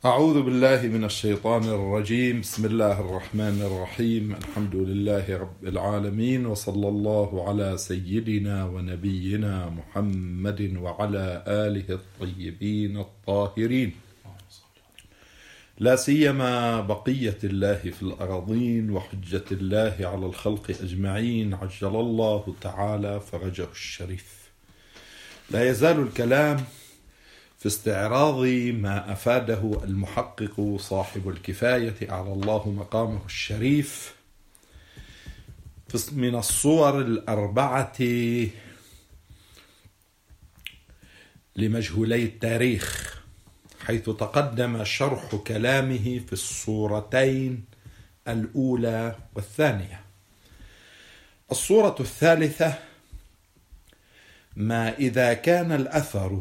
أعوذ بالله من الشيطان الرجيم. بسم الله الرحمن الرحيم. الحمد لله رب العالمين، وصلى الله على سيدنا ونبينا محمد وعلى آله الطيبين الطاهرين، لا سيما بقية الله في الأراضين وحجة الله على الخلق أجمعين، عجل الله تعالى فرجه الشريف. لا يزال الكلام في استعراض ما أفاده المحقق صاحب الكفاية أعلى الله مقامه الشريف من الصور الأربعة لمجهولي التاريخ، حيث تقدم شرح كلامه في الصورتين الأولى والثانية. الصورة الثالثة: ما إذا كان الأثر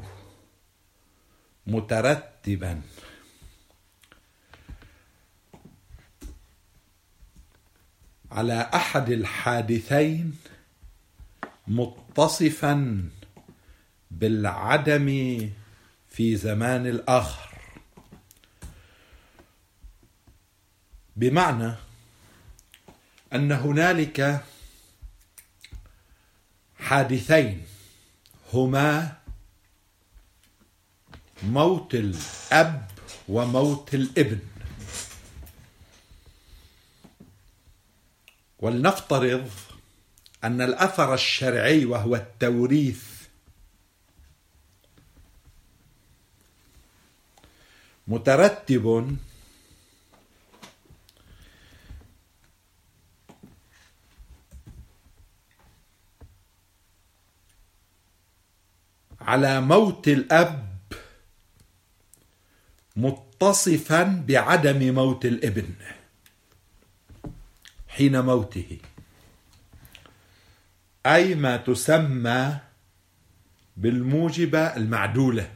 مترتبا على أحد الحادثين متصفا بالعدم في زمان الآخر، بمعنى أن هنالك حادثين هما موت الأب وموت الابن، ولنفترض أن الأثر الشرعي وهو التوريث مترتب على موت الأب متصفا بعدم موت الابن حين موته، أي ما تسمى بالموجبة المعدولة.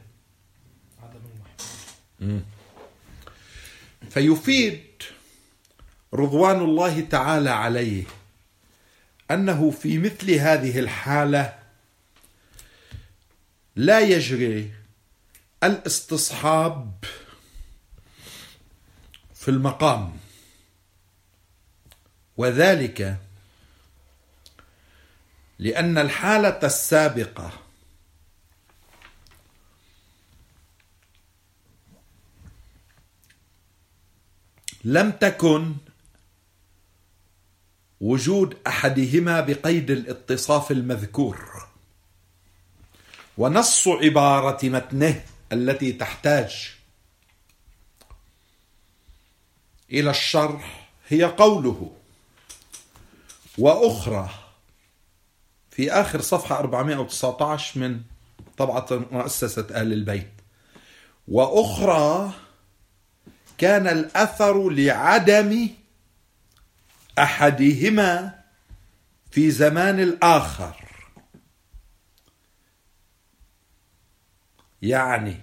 فيفيد رضوان الله تعالى عليه أنه في مثل هذه الحالة لا يجري الاستصحاب في المقام، وذلك لأن الحالة السابقة لم تكن وجود أحدهما بقيد الاتصاف المذكور، ونص عبارة متنه التي تحتاج إلى الشرح هي قوله: وأخرى، في آخر صفحة 419 من طبعة مؤسسة آل البيت: وأخرى كان الأثر لعدم أحدهما في زمان الآخر، يعني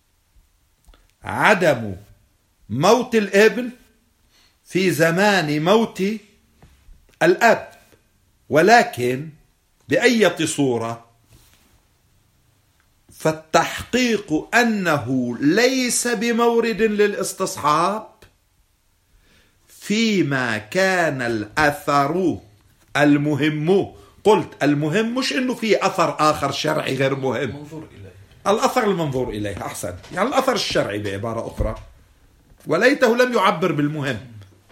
عدم موت الابن في زمان موت الأب، ولكن بأية صورة؟ فالتحقيق أنه ليس بمورد للاستصحاب فيما كان الأثر المهم. قلت المهم مش إنه في أثر آخر شرعي غير مهم، منظور إليه، الأثر المنظور إليه، أحسن، يعني الأثر الشرعي بعبارة أخرى، وليته لم يعبر بالمهم،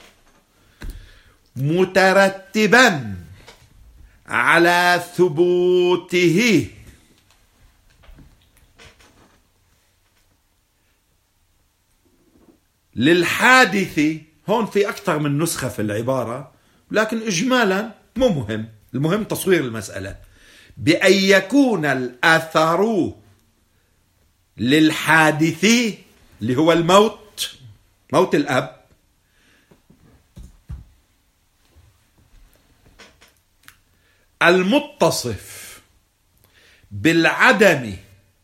مترتبا على ثبوته للحادث. هون في أكثر من نسخة في العبارة، لكن إجمالا مو مهم، المهم تصوير المسألة، بأن يكون الأثر للحادث اللي هو الموت، موت الأب، المتصف بالعدم،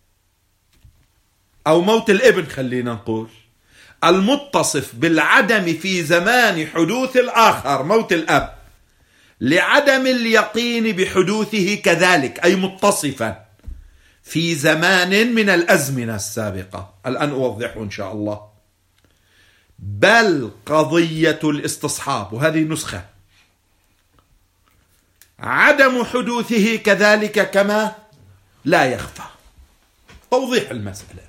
أو موت الابن خلينا نقول، المتصف بالعدم في زمان حدوث الآخر موت الأب، لعدم اليقين بحدوثه كذلك، أي متصفا في زمان من الأزمنة السابقة. الآن أوضحه إن شاء الله. بل قضية الاستصحاب، وهذه نسخة، عدم حدوثه كذلك كما لا يخفى. توضيح المسألة: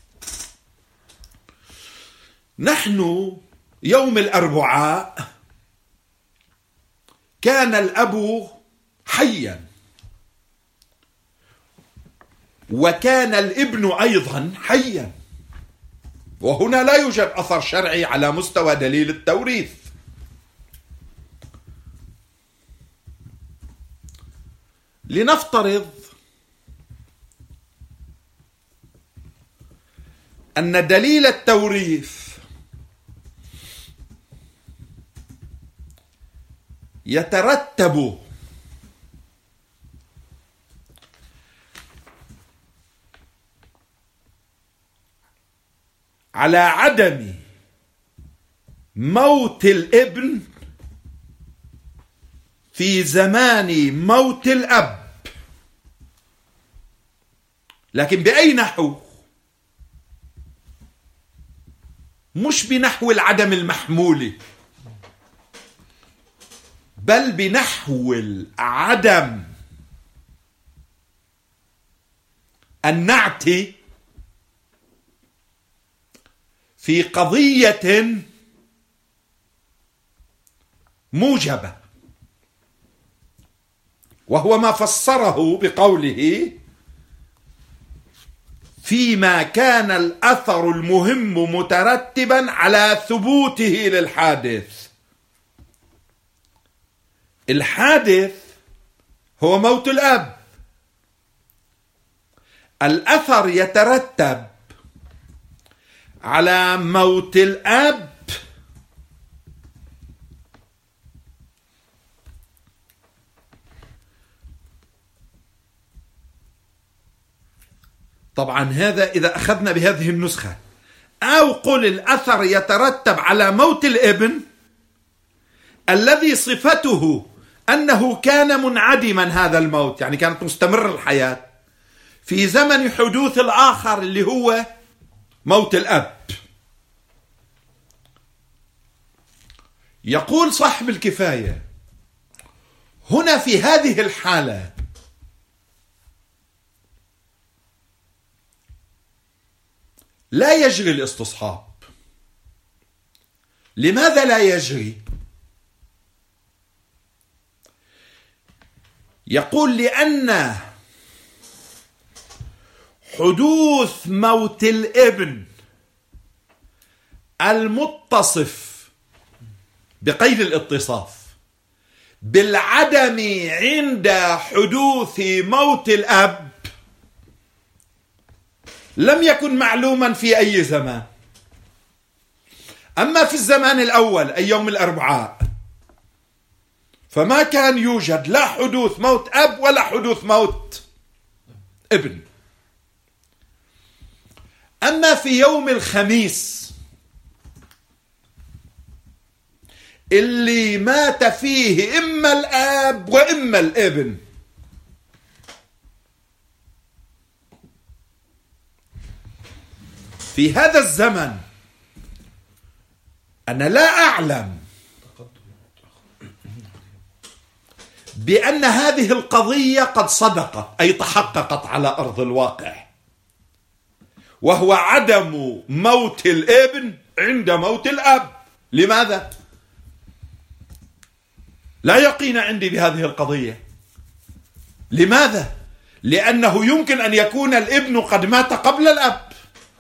نحن يوم الأربعاء كان الأب حيا، وكان الابن أيضا حيا، وهنا لا يوجد أثر شرعي على مستوى دليل التوريث. لنفترض أن دليل التوريث يترتب على عدم موت الابن في زمان موت الأب، لكن بأي نحو؟ مش بنحو العدم المحمول، بل بنحو العدم النعت في قضية موجبة، وهو ما فسره بقوله: فيما كان الأثر المهم مترتبا على ثبوته للحادث. الحادث هو موت الأب، الأثر يترتب على موت الأب طبعا هذا إذا أخذنا بهذه النسخة، أو قل الأثر يترتب على موت الابن الذي صفته أنه كان منعدما هذا الموت، يعني كانت مستمر الحياة في زمن حدوث الآخر اللي هو موت الأب. يقول صاحب الكفاية: هنا في هذه الحالة لا يجري الاستصحاب. لماذا لا يجري؟ يقول: لأن حدوث موت الابن المتصف بقيد الاتصاف بالعدم عند حدوث موت الأب لم يكن معلوما في أي زمان. أما في الزمان الأول أي يوم الأربعاء فما كان يوجد لا حدوث موت أب ولا حدوث موت ابن. أما في يوم الخميس اللي مات فيه إما الأب وإما الابن، في هذا الزمن أنا لا أعلم بأن هذه القضية قد صدقت، أي تحققت على أرض الواقع، وهو عدم موت الابن عند موت الأب. لماذا؟ لا يقين عندي بهذه القضية. لماذا؟ لأنه يمكن أن يكون الابن قد مات قبل الأب،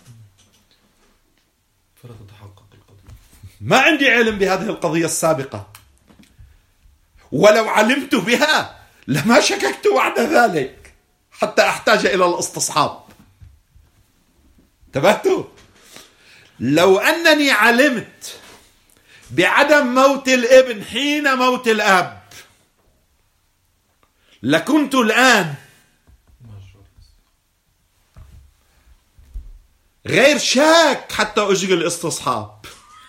ما عندي علم بهذه القضية السابقة، ولو علمت بها لما شككت بعد ذلك حتى أحتاج إلى الاستصحاب. انتبهتوا؟ لو أنني علمت بعدم موت الابن حين موت الأب لكنت الآن غير شاك حتى أجري الاستصحاب،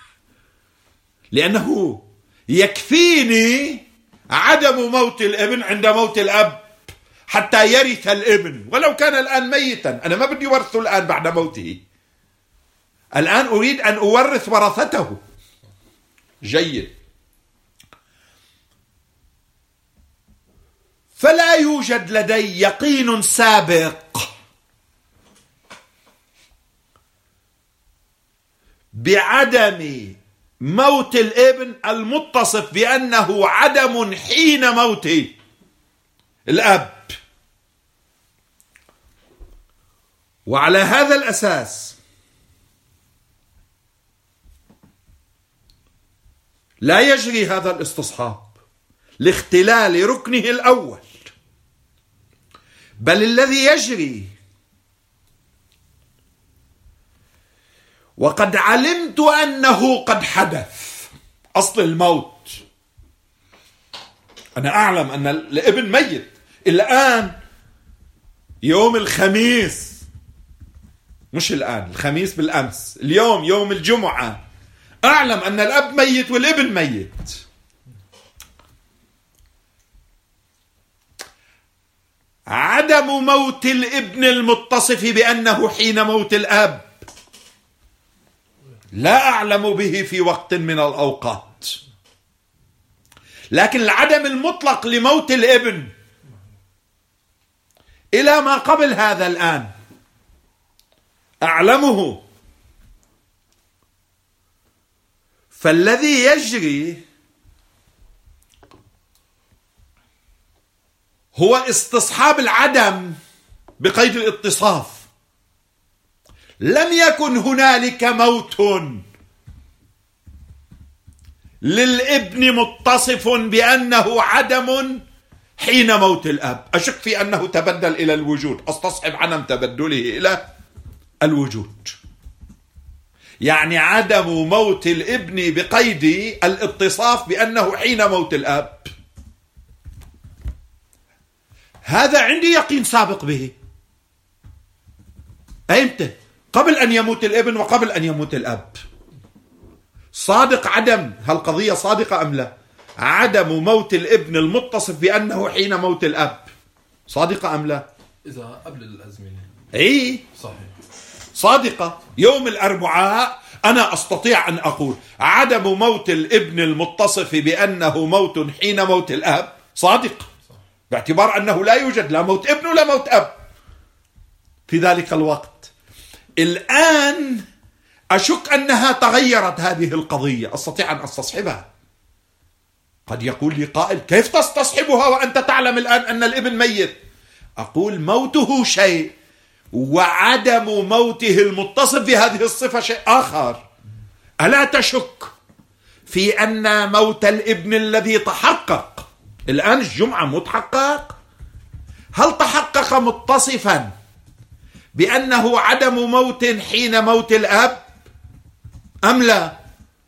لأنه يكفيني عدم موت الابن عند موت الأب حتى يرث الابن ولو كان الآن ميتا. أنا ما بدي ورثه الآن بعد موته، الآن أريد أن أورث ورثته. جيد. فلا يوجد لدي يقين سابق بعدم موت الابن المتصف بأنه عدم حين موت الأب. وعلى هذا الأساس لا يجري هذا الاستصحاب لاختلال ركنه الأول، بل الذي يجري وقد علمت أنه قد حدث. أصل الموت أنا أعلم أن الابن ميت الآن يوم الخميس، مش الآن، الخميس بالأمس، اليوم يوم الجمعة، أعلم أن الأب ميت والابن ميت. عدم موت الابن المتصف بأنه حين موت الأب لا أعلم به في وقت من الأوقات، لكن العدم المطلق لموت الابن إلى ما قبل هذا الآن أعلمه. فالذي يجري هو استصحاب العدم بقيد الاتصاف. لم يكن هنالك موت للابن متصف بأنه عدم حين موت الأب. أشك في أنه تبدل إلى الوجود، أستصحب عدم تبدله إلى الوجود. يعني عدم موت الابن بقيد الاتصاف بأنه حين موت الأب، هذا عندي يقين سابق به. أيمتى؟ قبل أن يموت الابن وقبل أن يموت الأب. صادق عدم، هالقضية صادقة أم لا؟ عدم موت الابن المتصف بأنه حين موت الأب صادقة أم لا؟ إذا قبل الأزمنة إيه صحيح صادقة. يوم الأربعاء أنا أستطيع أن أقول عدم موت الابن المتصف بأنه موت حين موت الأب صادق، باعتبار أنه لا يوجد لا موت ابن ولا موت أب في ذلك الوقت. الآن أشك أنها تغيرت هذه القضية، أستطيع أن أستصحبها. قد يقول لي قائل كيف تستصحبها وأنت تعلم الآن أن الابن ميت؟ أقول موته شيء وعدم موته المتصف بهذه الصفة شيء آخر. ألا تشك في أن موت الابن الذي تحقق الآن الجمعة متحقق؟ هل تحقق متصفا بأنه عدم موت حين موت الأب أم لا؟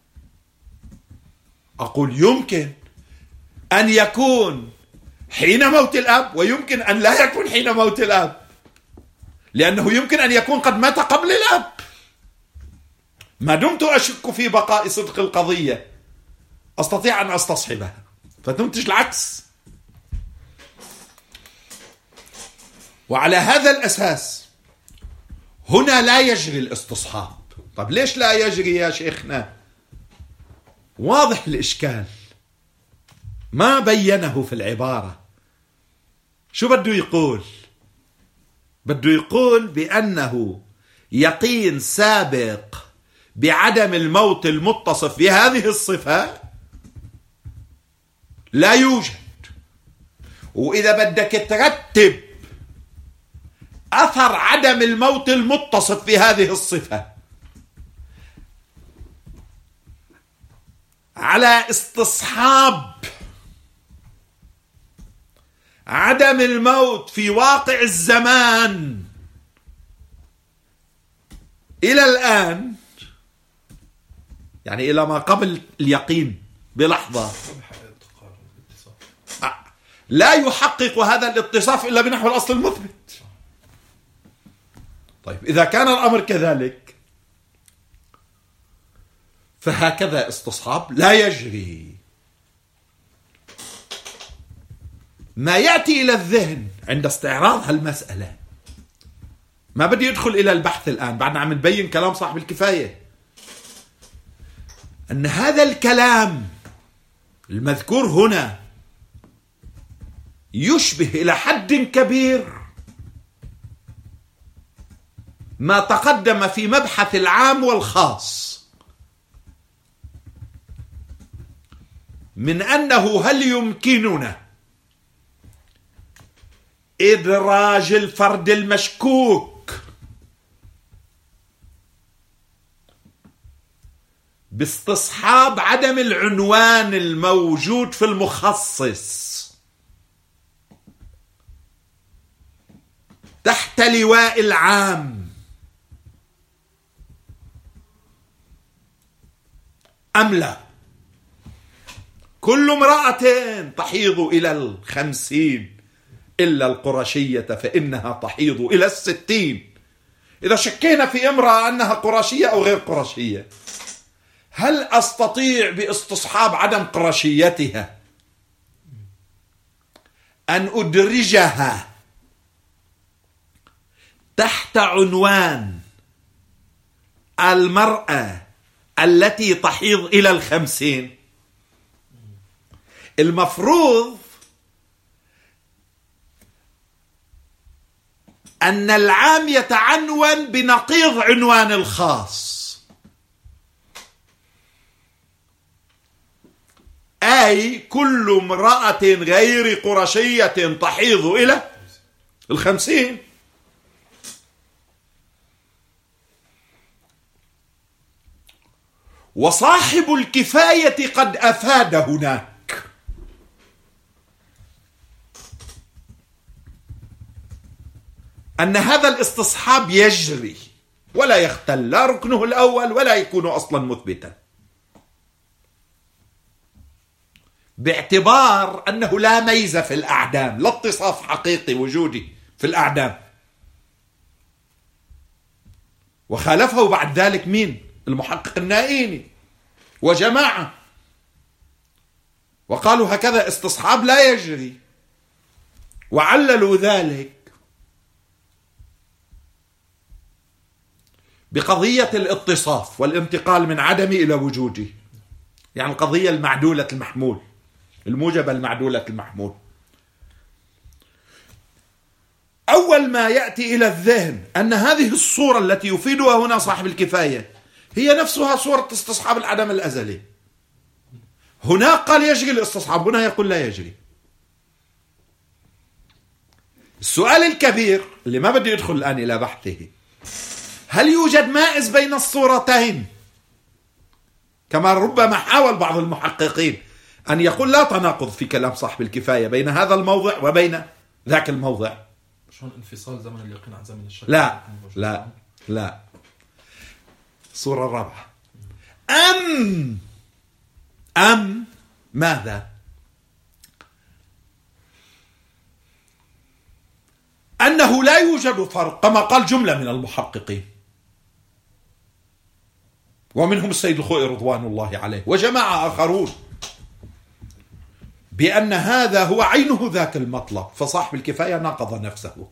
أقول يمكن أن يكون حين موت الأب ويمكن أن لا يكون حين موت الأب، لأنه يمكن أن يكون قد مات قبل الأب. ما دمت أشك في بقاء صدق القضية أستطيع أن أستصحبها، فتنتج العكس. وعلى هذا الأساس هنا لا يجري الاستصحاب. طب ليش لا يجري يا شيخنا؟ واضح الإشكال، ما بينه في العبارة. شو بده يقول؟ بده يقول بأنه يقين سابق بعدم الموت المتصف بهذه الصفة لا يوجد. وإذا بدك ترتب أثر عدم الموت المتصف بهذه الصفة على استصحاب عدم الموت في واقع الزمان إلى الآن، يعني إلى ما قبل اليقين بلحظة، لا يحقق هذا الاتصاف إلا بنحو الأصل المثبت. طيب إذا كان الأمر كذلك فهكذا استصحاب لا يجري. ما يأتي إلى الذهن عند استعراض هالمسألة ما بدي أدخل إلى البحث الآن، بعدنا عم نبين كلام صاحب الكفاية، أن هذا الكلام المذكور هنا يشبه إلى حد كبير ما تقدم في مبحث العام والخاص من أنه هل يمكننا إدراج الفرد المشكوك باستصحاب عدم العنوان الموجود في المخصص تحت لواء العام أم لا؟ كل امرأة تحيض إلى 50 إلا القرشية فإنها تحيض إلى 60. إذا شكينا في امرأة أنها قرشية أو غير قرشية، هل أستطيع باستصحاب عدم قرشيتها أن أدرجها تحت عنوان المرأة التي تحيض إلى 50؟ المفروض أن العام يتعنون بنقيض عنوان الخاص، أي كل امرأة غير قرشية تحيض إلى 50. وصاحب الكفاية قد أفاد هناك أن هذا الاستصحاب يجري ولا يختل لا ركنه الأول ولا يكون أصلا مثبتا، باعتبار أنه لا ميزة في الأعدام، لا اتصاف حقيقي وجودي في الأعدام. وخالفه بعد ذلك مين؟ المحقق النائيني وجماعة، وقالوا هكذا استصحاب لا يجري، وعللوا ذلك بقضية الاتصاف والانتقال من عدمي إلى وجودي، يعني القضية المعدولة المحمول، الموجبة المعدولة المحمول. أول ما يأتي إلى الذهن أن هذه الصورة التي يفيدها هنا صاحب الكفاية هي نفسها صورة استصحاب العدم الأزلي. هنا قال يجري الاستصحاب، هنا يقول لا يجري. السؤال الكبير اللي ما بدي أدخل الآن إلى بحثه، هل يوجد مائز بين الصورتين؟ كما ربما حاول بعض المحققين أن يقول لا تناقض في كلام صاحب الكفاية بين هذا الموضع وبين ذاك الموضع. شلون انفصال زمن اليقين عن زمن الشك؟ لا. الصورة الرابعة، أم ماذا؟ أنه لا يوجد فرق كما قال جملة من المحققين، ومنهم السيد الخوئي رضوان الله عليه وجماعة آخرون، بأن هذا هو عينه ذاك المطلب، فصاحب الكفاية ناقض نفسه.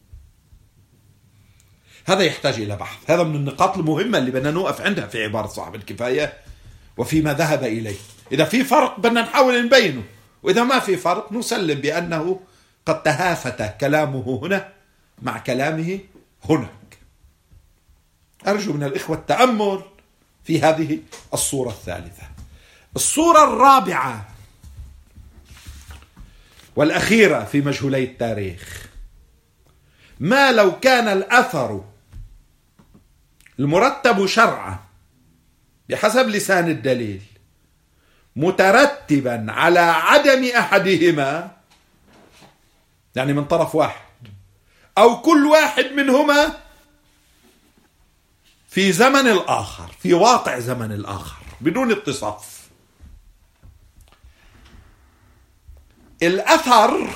هذا يحتاج إلى بحث، هذا من النقاط المهمة اللي بدنا نوقف عندها في عبارة صاحب الكفاية وفيما ذهب إليه. إذا في فرق بدنا نحاول نبينه، وإذا ما في فرق نسلم بأنه قد تهافت كلامه هنا مع كلامه هناك. أرجو من الإخوة التأمل في هذه الصورة الثالثة. الصورة الرابعة والأخيرة في مجهولي التاريخ، ما لو كان الأثر المرتب شرعا بحسب لسان الدليل مترتبا على عدم أحدهما، يعني من طرف واحد، أو كل واحد منهما في زمن الآخر، في واقع زمن الآخر بدون اتصاف. الأثر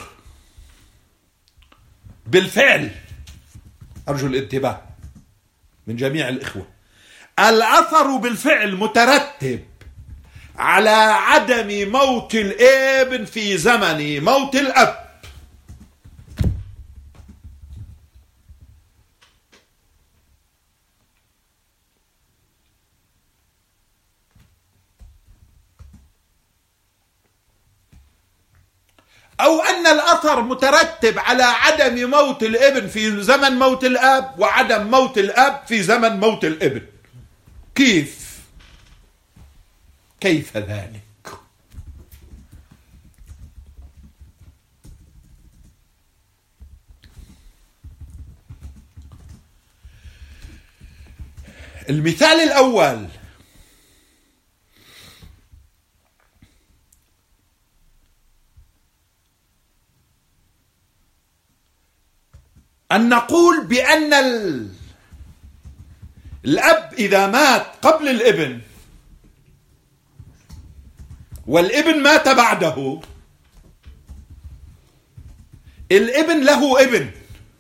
بالفعل، أرجو الانتباه من جميع الإخوة، الأثر بالفعل مترتب على عدم موت الابن في زمن موت الأب. أو أن الأثر مترتب على عدم موت الابن في زمن موت الأب وعدم موت الأب في زمن موت الابن. كيف ذلك؟ المثال الأول: أن نقول بأن الأب إذا مات قبل الابن والابن مات بعده، الابن له ابن،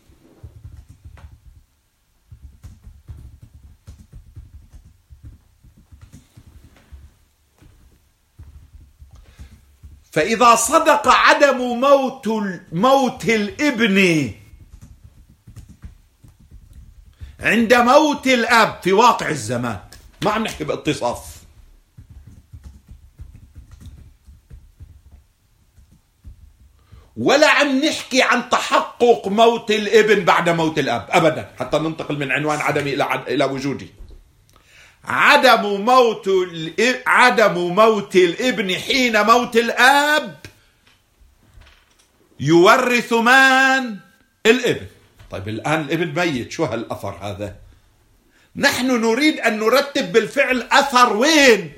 فإذا صدق عدم موت الابن عند موت الأب في واقع الزمان، ما عم نحكي باتصاف، ولا عم نحكي عن تحقق موت الابن بعد موت الأب أبدا، حتى ننتقل من عنوان عدمي إلى وجودي. عدم موت الابن حين موت الأب يورث من؟ الابن. طيب الآن الابن ميت، شو هالأثر هذا؟ نحن نريد أن نرتب بالفعل أثر وين؟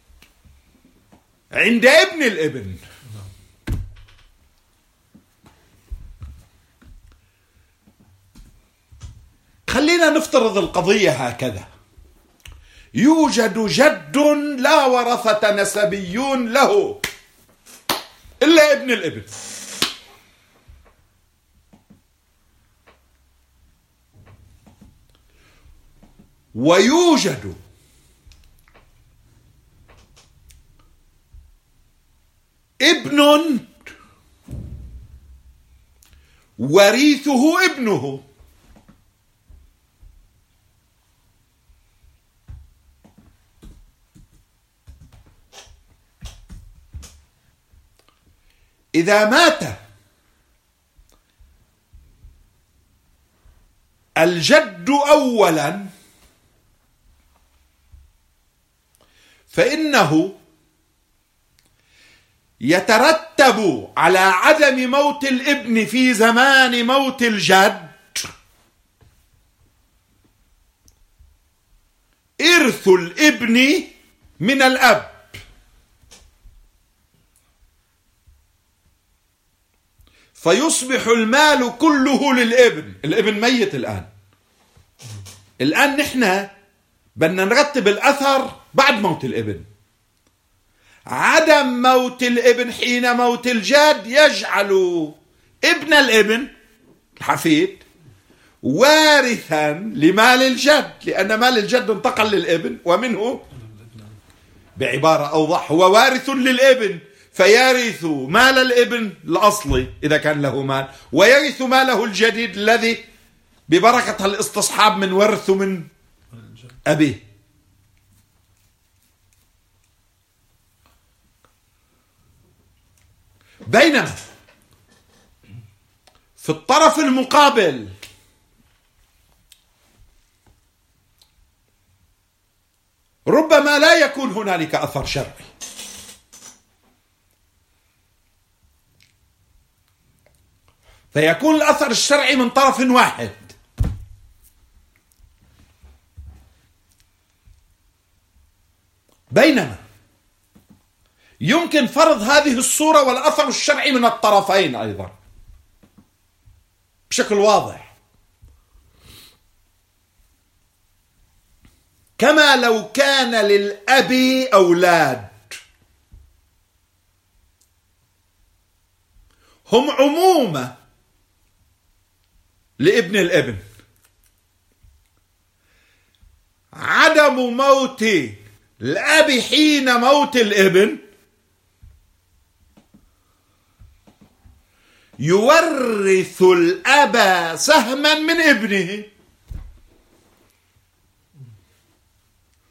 عند ابن الابن. خلينا نفترض القضية هكذا: يوجد جد لا ورثة نسبيون له إلا ابن الابن، ويوجد ابن وريثه ابنه، إذا مات الجد أولا فإنه يترتب على عدم موت الابن في زمان موت الجد إرث الابن من الأب، فيصبح المال كله للابن. الابن ميت الآن نحن بدنا نرتب الأثر بعد موت الابن. عدم موت الابن حين موت الجد يجعل ابن الابن الحفيد وارثا لمال الجد، لأن مال الجد انتقل للابن، ومنه بعبارة أوضح هو وارث للابن، فيرث مال الابن الأصلي إذا كان له مال، ويرث ماله الجديد الذي ببركة الاستصحاب من ورثه من أبيه. بينما في الطرف المقابل ربما لا يكون هنالك أثر شرعي، فيكون الأثر الشرعي من طرف واحد، بينما يمكن فرض هذه الصورة والأثر الشرعي من الطرفين أيضا بشكل واضح، كما لو كان للأب أولاد هم عمومة لابن الابن، عدم موت الأب حين موت الابن يورث الأب سهما من ابنه،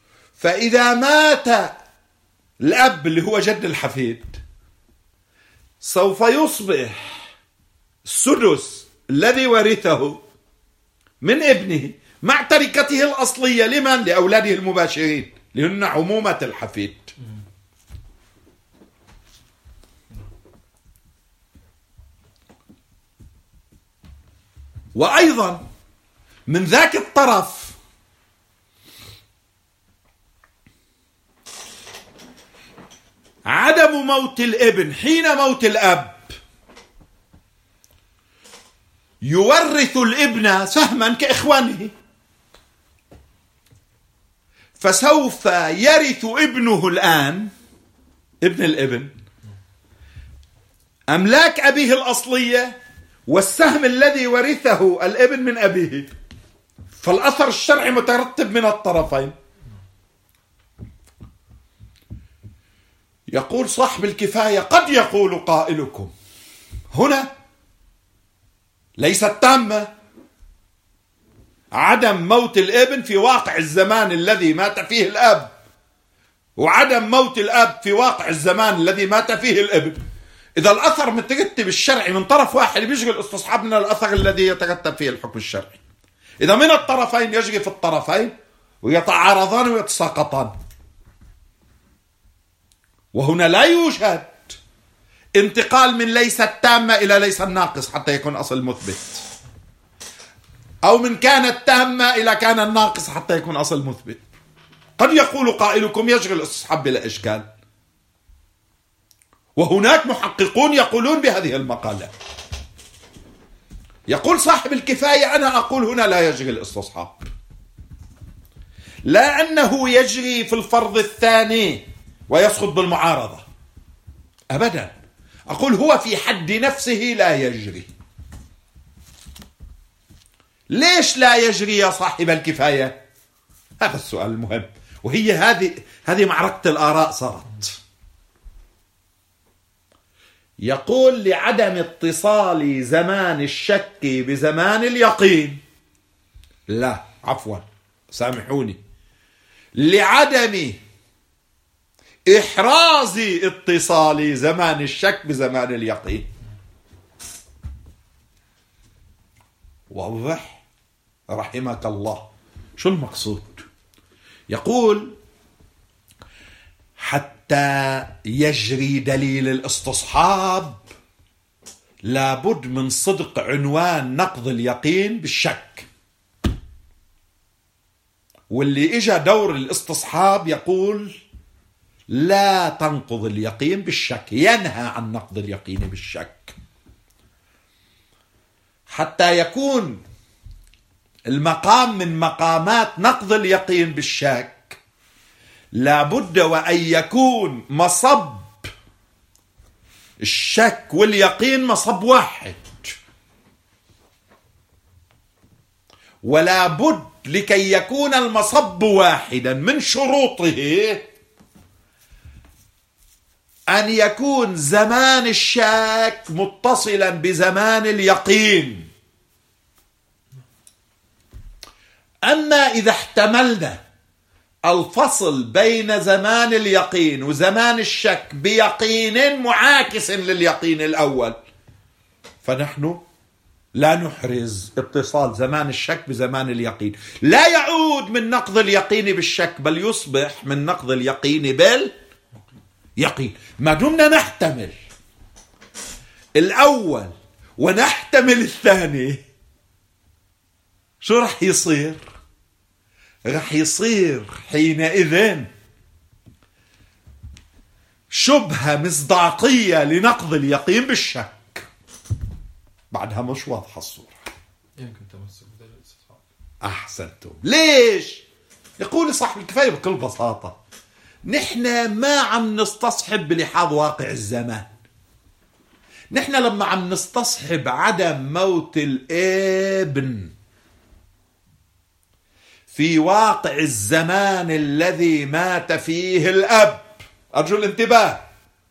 فإذا مات الأب اللي هو جد الحفيد سوف يصبح السدس الذي ورثه من ابنه مع تركته الأصلية لمن؟ لأولاده المباشرين لهن عمومة الحفيد. وأيضا من ذاك الطرف عدم موت الابن حين موت الأب يورث الابن سهما كإخوانه، فسوف يرث ابنه الآن ابن الابن أملاك أبيه الأصلية والسهم الذي ورثه الابن من أبيه، فالأثر الشرعي مترتب من الطرفين. يقول صاحب الكفاية: قد يقول قائلكم هنا ليست تامة، عدم موت الابن في واقع الزمان الذي مات فيه الأب، وعدم موت الأب في واقع الزمان الذي مات فيه الابن. إذا الأثر مترتب الشرعي من طرف واحد بيشغل استصحابنا الأثر الذي يترتب فيه الحكم الشرعي. إذا من الطرفين يجري في الطرفين ويتعارضان ويتساقطان. وهنا لا يوجد انتقال من ليس التامة إلى ليس الناقص حتى يكون أصل مثبت، أو من كانت تامة إلى كان الناقص حتى يكون أصل مثبت. قد يقول قائلكم يشغل الاستصحاب بلا إشكال، وهناك محققون يقولون بهذه المقالة. يقول صاحب الكفاية: أنا أقول هنا لا يجري الاستصحاب، لا أنه يجري في الفرض الثاني ويسقط بالمعارضة أبدا، أقول هو في حد نفسه لا يجري. ليش لا يجري يا صاحب الكفاية؟ هذا السؤال المهم، وهي هذه معركة الآراء صارت. يقول: لعدم اتصال زمان الشك بزمان اليقين. لا، عفوا، سامحوني، لعدم إحراز اتصال زمان الشك بزمان اليقين. وضح رحمك الله. شو المقصود؟ يقول: حتى يجري دليل الاستصحاب لابد من صدق عنوان نقض اليقين بالشك. واللي اجا دور الاستصحاب يقول لا تنقض اليقين بالشك، ينهى عن نقض اليقين بالشك. حتى يكون المقام من مقامات نقض اليقين بالشك لابد وأن يكون مصب الشك واليقين مصب واحد، ولا بد لكي يكون المصب واحدا من شروطه أن يكون زمان الشك متصلا بزمان اليقين. أما إذا احتملنا الفصل بين زمان اليقين وزمان الشك بيقين معاكس لليقين الأول، فنحن لا نحرز اتصال زمان الشك بزمان اليقين. لا يعود من نقض اليقين بالشك، بل يصبح من نقض اليقين باليقين. ما دمنا نحتمل الأول ونحتمل الثاني، شو رح يصير؟ رح يصير حينئذ شبهة مصداقية لنقض اليقين بالشك. بعدها مش واضحة الصورة. يمكن تمسك بدليل الاستصحاب. أحسنتم. ليش؟ يقول صاحب الكفاية بكل بساطة: نحن ما عم نستصحب بلحاظ واقع الزمان. نحن لما عم نستصحب عدم موت الابن في واقع الزمان الذي مات فيه الأب، أرجو الانتباه،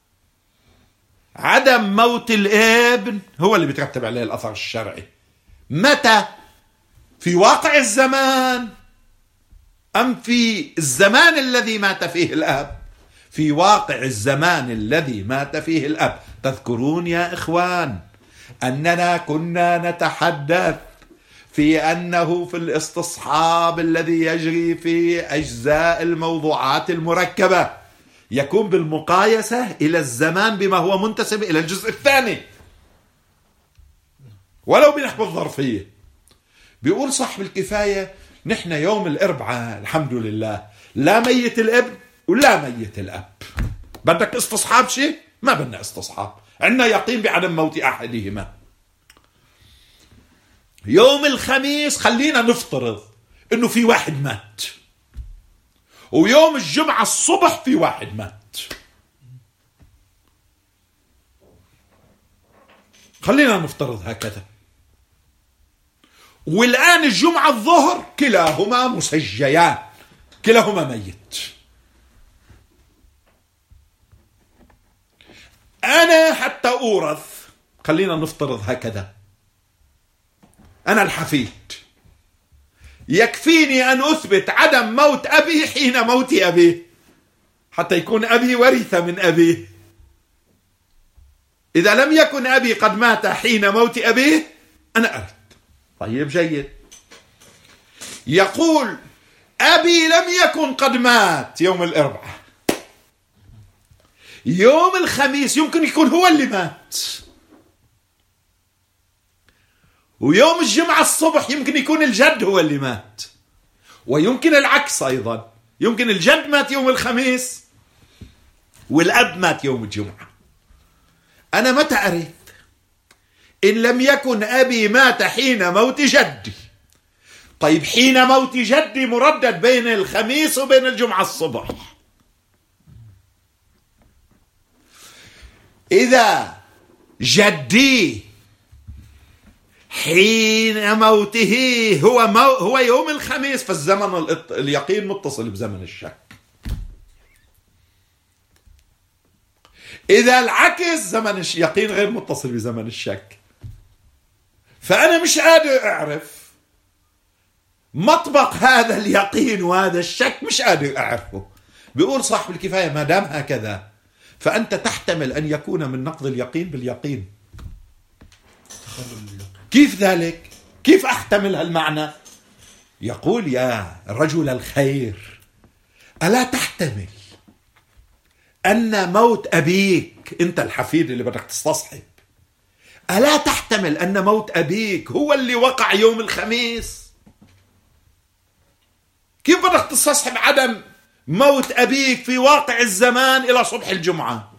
عدم موت الابن هو اللي بيترتب عليه الأثر الشرعي. متى؟ في واقع الزمان أم في الزمان الذي مات فيه الأب؟ في واقع الزمان الذي مات فيه الأب. تذكرون يا إخوان أننا كنا نتحدث في أنه في الاستصحاب الذي يجري في أجزاء الموضوعات المركبة يكون بالمقايسة إلى الزمان بما هو منتسب إلى الجزء الثاني ولو بنحو الظرفية. بيقول صاحب الكفاية نحن يوم الأربعاء الحمد لله لا ميت الابن ولا ميت الأب. بدك استصحاب شيء؟ ما بدنا استصحاب، عندنا يقين بعدم موت أحدهما. يوم الخميس خلينا نفترض انه في واحد مات، ويوم الجمعة الصبح في واحد مات. خلينا نفترض هكذا. والآن الجمعة الظهر كلاهما مسجيان، كلاهما ميت. أنا حتى أورث، خلينا نفترض هكذا، أنا الحفيد، يكفيني أن أثبت عدم موت أبي حين موت أبيه حتى يكون أبي ورث من أبيه. إذا لم يكن أبي قد مات حين موت أبيه أنا أرث. طيب جيد. يقول أبي لم يكن قد مات يوم الأربعاء، يوم الخميس يمكن يكون هو اللي مات، ويوم الجمعة الصبح يمكن يكون الجد هو اللي مات، ويمكن العكس أيضا، يمكن الجد مات يوم الخميس والأب مات يوم الجمعة. أنا متى أرث؟ إن لم يكن أبي مات حين موت جدي. طيب حين موت جدي مردد بين الخميس وبين الجمعة الصبح. إذا جدي حين موته هو يوم الخميس، فالزمن اليقين متصل بزمن الشك. إذا العكس زمن اليقين غير متصل بزمن الشك. فأنا مش قادر أعرف مطبق هذا اليقين وهذا الشك، مش قادر أعرفه. بيقول صاحب الكفاية ما دام هكذا فأنت تحتمل أن يكون من نقض اليقين باليقين. كيف ذلك؟ كيف أحتمل هالمعنى؟ يقول يا رجل الخير ألا تحتمل أن موت أبيك، أنت الحفيد اللي بدك تستصحب، ألا تحتمل أن موت أبيك هو اللي وقع يوم الخميس؟ كيف بدك تستصحب عدم موت أبيك في واقع الزمان إلى صبح الجمعة؟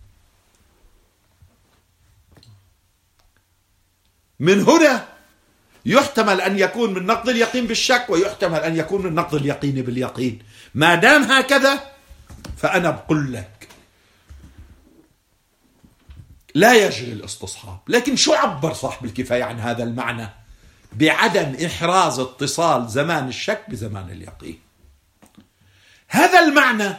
من هنا يحتمل أن يكون من نقض اليقين بالشك، ويحتمل أن يكون من نقض اليقين باليقين. ما دام هكذا فأنا بقول لك لا يجري الاستصحاب. لكن شو عبر صاحب الكفاية عن هذا المعنى بعدم إحراز اتصال زمان الشك بزمان اليقين؟ هذا المعنى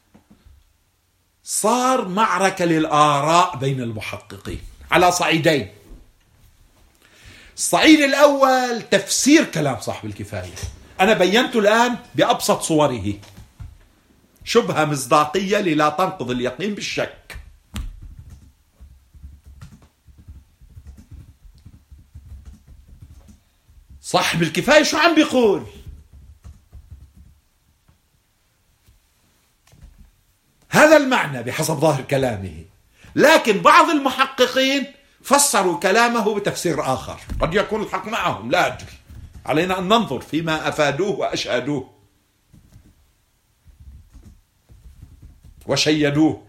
صار معركة للآراء بين المحققين على صعيدين. الصعيد الأول تفسير كلام صاحب الكفاية، أنا بينته الآن بأبسط صوره، شبهة مصداقية للا تنقض اليقين بالشك. صاحب الكفاية شو عم بيقول؟ هذا المعنى بحسب ظاهر كلامه، لكن بعض المحققين فسروا كلامه بتفسير آخر، قد يكون الحق معهم لا أدري، علينا أن ننظر فيما أفادوه وأشهدوه وشيدوه.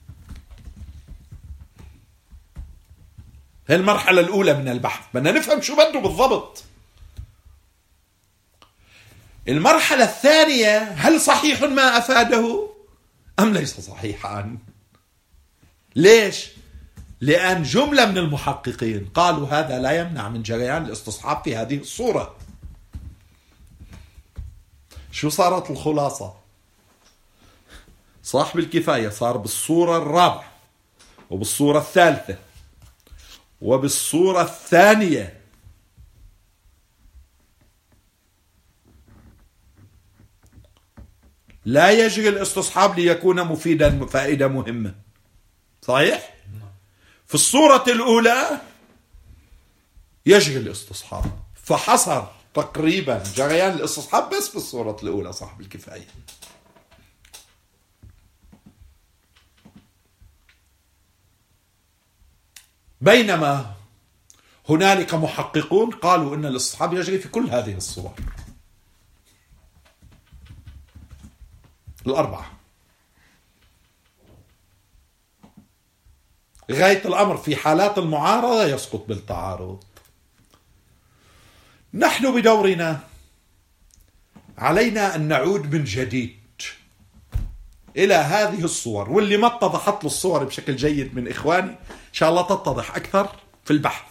هي المرحلة الأولى من البحث، بدنا نفهم شو بده بالضبط. المرحلة الثانية هل صحيح ما أفاده أم ليس صحيحا؟ ليش؟ لأن جملة من المحققين قالوا هذا لا يمنع من جريان الاستصحاب في هذه الصورة. شو صارت الخلاصة؟ صاحب الكفاية صار بالصورة الرابعة وبالصورة الثالثة وبالصورة الثانية لا يجري الاستصحاب ليكون مفيدا فائدة مهمة. صحيح؟ في الصورة الأولى يجري الاستصحاب، فحصر تقريبا جريان الاستصحاب بس في الصورة الأولى صاحب الكفاية. بينما هنالك محققون قالوا إن الاستصحاب يجري في كل هذه الصور الأربعة. غاية الأمر في حالات المعارضة يسقط بالتعارض. نحن بدورنا علينا أن نعود من جديد إلى هذه الصور، واللي ما اتضحت له الصور بشكل جيد من إخواني إن شاء الله تتضح أكثر في البحث.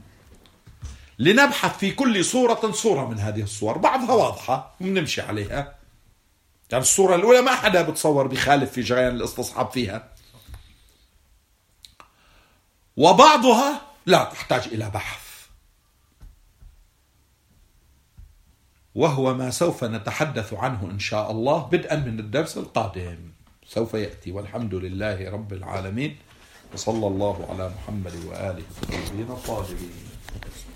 لنبحث في كل صورة من هذه الصور، بعضها واضحة ونمشي عليها. يعني الصورة الأولى ما حدا بتصور بخالف في جريان الاستصحاب فيها، وبعضها لا تحتاج إلى بحث، وهو ما سوف نتحدث عنه إن شاء الله بدءا من الدرس القادم، سوف يأتي. والحمد لله رب العالمين، وصلى الله على محمد وآله الطيبين الطاهرين.